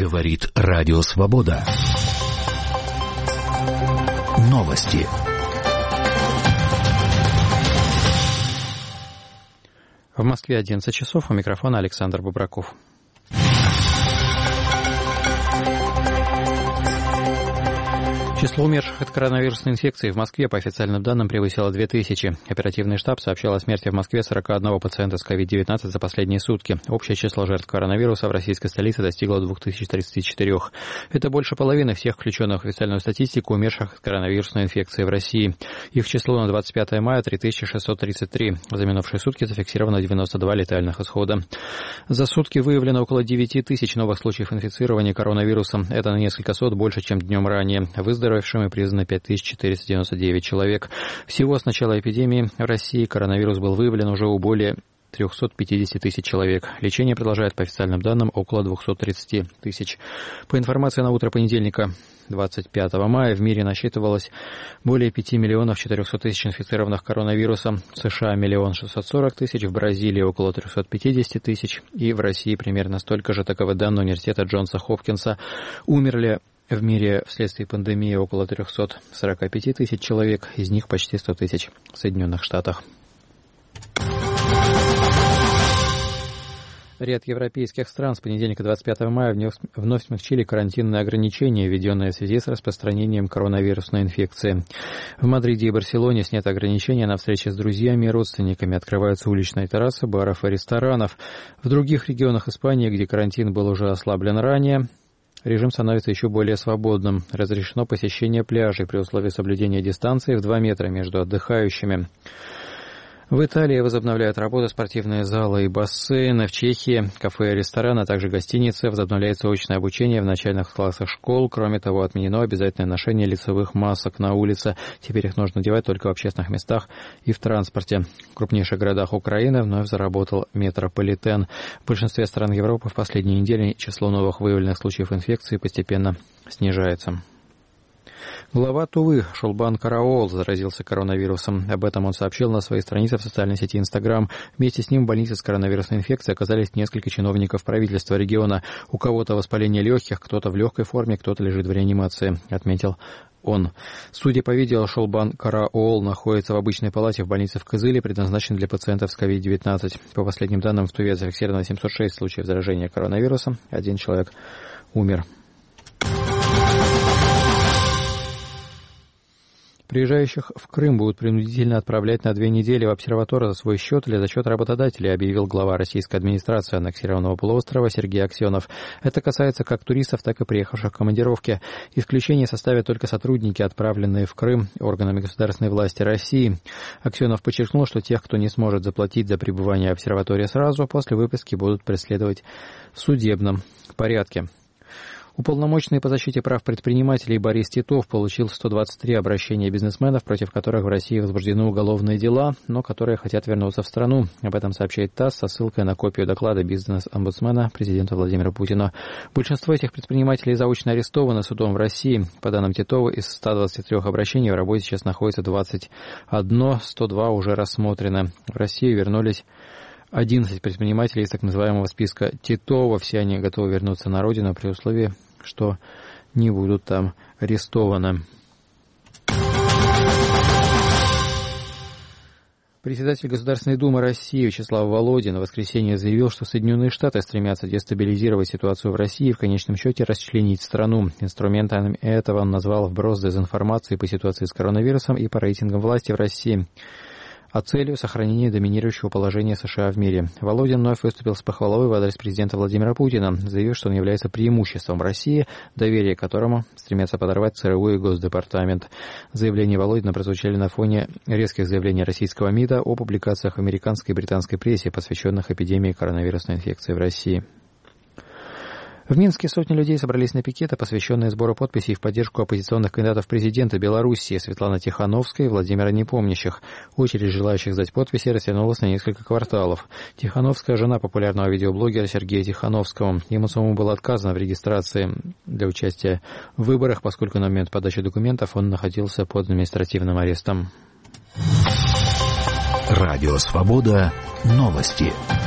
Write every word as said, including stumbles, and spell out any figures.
Говорит Радио Свобода. Новости. В Москве одиннадцать часов, у микрофона Александр Бубраков. Число умерших от коронавирусной инфекции в Москве по официальным данным превысило две тысячи. Оперативный штаб сообщал о смерти в Москве сорок один пациента с ковид девятнадцать за последние сутки. Общее число жертв коронавируса в российской столице достигло две тысячи тридцать четыре. Это больше половины всех включенных в официальную статистику умерших от коронавирусной инфекции в России. Их число на двадцать пятое мая три тысячи шестьсот тридцать три. За минувшие сутки зафиксировано девяносто два летальных исхода. За сутки выявлено около девять тысяч новых случаев инфицирования коронавирусом. Это на несколько сот больше, чем днем ранее. Выздоровевшими признано пять тысяч четыреста девяносто девять человек. Всего с начала эпидемии в России коронавирус был выявлен уже у более триста пятьдесят тысяч человек. Лечение продолжает, по официальным данным, около двести тридцать тысяч. По информации на утро понедельника, двадцать пятого мая, в мире насчитывалось более пяти миллионов четырехсот тысяч инфицированных коронавирусом. В США миллион шестьсот сорок тысяч, в Бразилии около триста пятьдесят тысяч и в России примерно столько же. Таковы данные университета Джонса Хопкинса. Умерли в мире вследствие пандемии около триста сорок пять тысяч человек, из них почти сто тысяч в Соединенных Штатах. Ряд европейских стран с понедельника двадцать пятого мая вновь смягчили карантинные ограничения, введенные в связи с распространением коронавирусной инфекции. В Мадриде и Барселоне сняты ограничения на встречи с друзьями и родственниками, открываются уличные террасы баров и ресторанов. В других регионах Испании, где карантин был уже ослаблен ранее, режим становится еще более свободным. Разрешено посещение пляжей при условии соблюдения дистанции в два метра между отдыхающими. В Италии возобновляют работу спортивные залы и бассейны. В Чехии кафе и рестораны, а также гостиницы. Возобновляется очное обучение в начальных классах школ. Кроме того, отменено обязательное ношение лицевых масок на улице. Теперь их нужно надевать только в общественных местах и в транспорте. В крупнейших городах Украины вновь заработал метрополитен. В большинстве стран Европы в последние недели число новых выявленных случаев инфекции постепенно снижается. Глава Тувы Шолбан Караол заразился коронавирусом. Об этом он сообщил на своей странице в социальной сети Инстаграм. Вместе с ним в больнице с коронавирусной инфекцией оказались несколько чиновников правительства региона. У кого-то воспаление легких, кто-то в легкой форме, кто-то лежит в реанимации, отметил он. Судя по видео, Шолбан Караол находится в обычной палате в больнице в Кызыле, предназначенной для пациентов с ковид девятнадцать. По последним данным, в Туве зафиксировано семьсот шесть случаев заражения коронавирусом. Один человек умер. Приезжающих в Крым будут принудительно отправлять на две недели в обсерваторию за свой счет или за счет работодателей, объявил глава российской администрации аннексированного полуострова Сергей Аксенов. Это касается как туристов, так и приехавших в командировки. Исключение составят только сотрудники, отправленные в Крым органами государственной власти России. Аксенов подчеркнул, что тех, кто не сможет заплатить за пребывание в обсерватории сразу, после выписки будут преследовать в судебном порядке. Уполномоченный по защите прав предпринимателей Борис Титов получил сто двадцать три обращения бизнесменов, против которых в России возбуждены уголовные дела, но которые хотят вернуться в страну. Об этом сообщает ТАСС со ссылкой на копию доклада бизнес-омбудсмена президента Владимира Путина. Большинство этих предпринимателей заочно арестованы судом в России. По данным Титова, из ста двадцати трёх обращений в работе сейчас находится двадцать одно, сто два уже рассмотрены. В Россию вернулись одиннадцать предпринимателей из так называемого списка Титова. Все они готовы вернуться на родину при условии, что не будут там арестованы. Председатель Государственной Думы России Вячеслав Володин в воскресенье заявил, что Соединенные Штаты стремятся дестабилизировать ситуацию в России и в конечном счете расчленить страну. Инструментом этого он назвал вброс дезинформации по ситуации с коронавирусом и по рейтингам власти в России, а целью сохранения доминирующего положения США в мире. Володин вновь выступил с похвалой в адрес президента Владимира Путина, заявив, что он является преимуществом России, доверие к которому стремятся подорвать ЦРУ и Госдепартамент. Заявления Володина прозвучали на фоне резких заявлений российского МИДа о публикациях в американской и британской прессе, посвященных эпидемии коронавирусной инфекции в России. В Минске сотни людей собрались на пикеты, посвященные сбору подписей в поддержку оппозиционных кандидатов в президенты Белоруссии Светланы Тихановской и Владимира Непомнящих. Очередь желающих сдать подписи растянулась на несколько кварталов. Тихановская – жена популярного видеоблогера Сергея Тихановского. Ему самому было отказано в регистрации для участия в выборах, поскольку на момент подачи документов он находился под административным арестом. Радио Свобода. Новости.